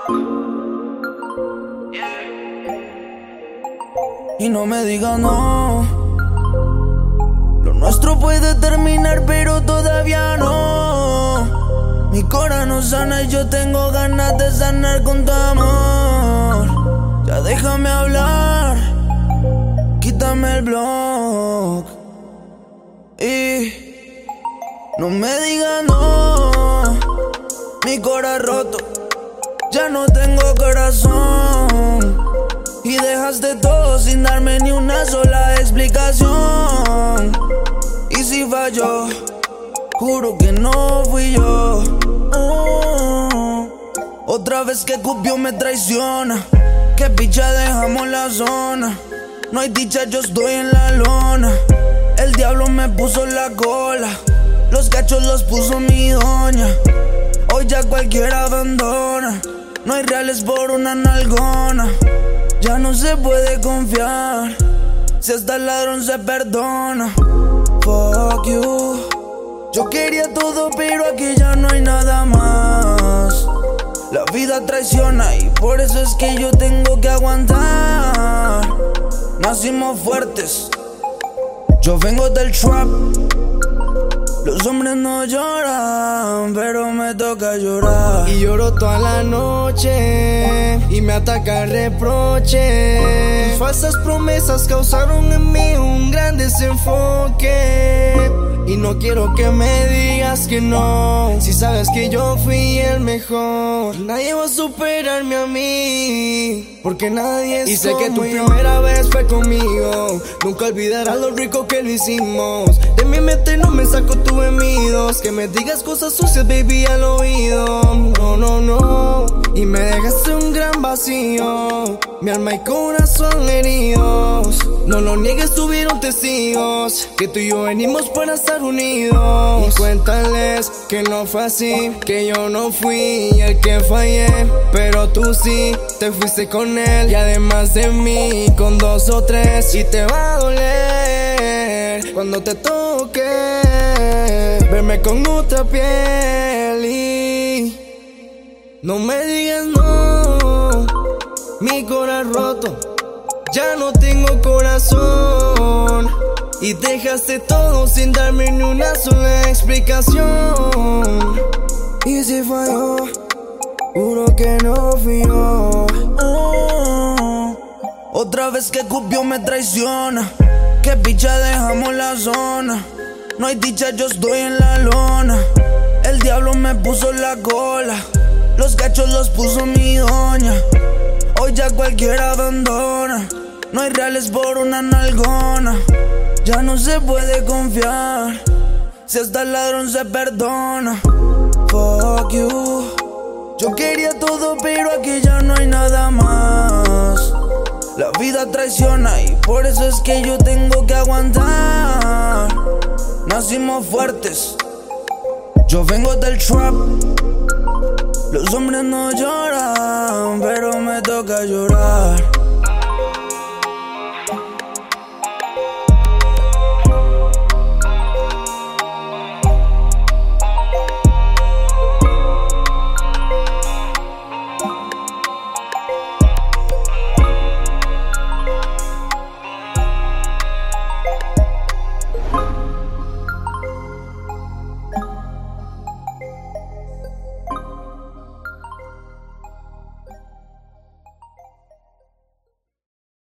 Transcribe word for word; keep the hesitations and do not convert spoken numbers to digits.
Y no me digas no. Lo nuestro puede terminar, pero todavía no. Mi corazón no sana y yo tengo ganas de sanar con tu amor. Ya déjame hablar, quítame el blog. Y no me digas no. Mi corazón roto, ya no tengo corazón. Y dejaste todo sin darme ni una sola explicación. Y si falló, juro que no fui yo. Oh, otra vez que Cupido me traiciona. Que picha dejamos la zona. No hay dicha, yo estoy en la lona. El diablo me puso la cola. Los cachos los puso mi doña. Hoy ya cualquiera abandona. No hay reales por una nalgona. Ya no se puede confiar. Si hasta el ladrón se perdona. Fuck you. Yo quería todo, pero aquí ya no hay nada más. La vida traiciona y por eso es que yo tengo que aguantar. Nacimos fuertes. Yo vengo del trap. Los hombres no lloran, pero me toca llorar. Y lloro toda la noche y me ataca el reproche. Tus falsas promesas causaron en mí un gran desenfoque. Y no quiero que me digas que no, si sabes que yo fui el mejor. Nadie va a superarme a mí, porque nadie es. Y sé que tu primera vez fue conmigo. Nunca olvidarás lo rico que lo hicimos. De mi mente no me saco tus gemidos. Que me digas cosas sucias, baby, al oído. No, no, no. Y me dejaste un gran vacío. Mi alma y corazón heridos. No lo niegues, tuvieron testigos que tú y yo venimos para estar unidos. Y cuéntales que no fue así, que yo no fui el que fallé, pero tú sí te fuiste con él. Y además de mí, con dos o tres. Y te va a doler cuando te toque verme con otra piel. Y no me digas no. Mi corazón roto, ya no tengo corazón. Y dejaste todo sin darme ni una sola explicación. Y si falló, juro que no fui yo. Oh, otra vez que Cupido me traiciona. Que picha dejamos la zona. No hay dicha, yo estoy en la lona. El diablo me puso la cola. Los cachos los puso mi doña. Hoy ya cualquiera abandona. No hay reales por una nalgona. Ya no se puede confiar. Si hasta el ladrón se perdona. Fuck you. Yo quería todo, pero aquí ya no hay nada más. La vida traiciona y por eso es que yo tengo que aguantar. Nacimos fuertes. Yo vengo del trap. Los hombres no lloran, pero me toca llorar.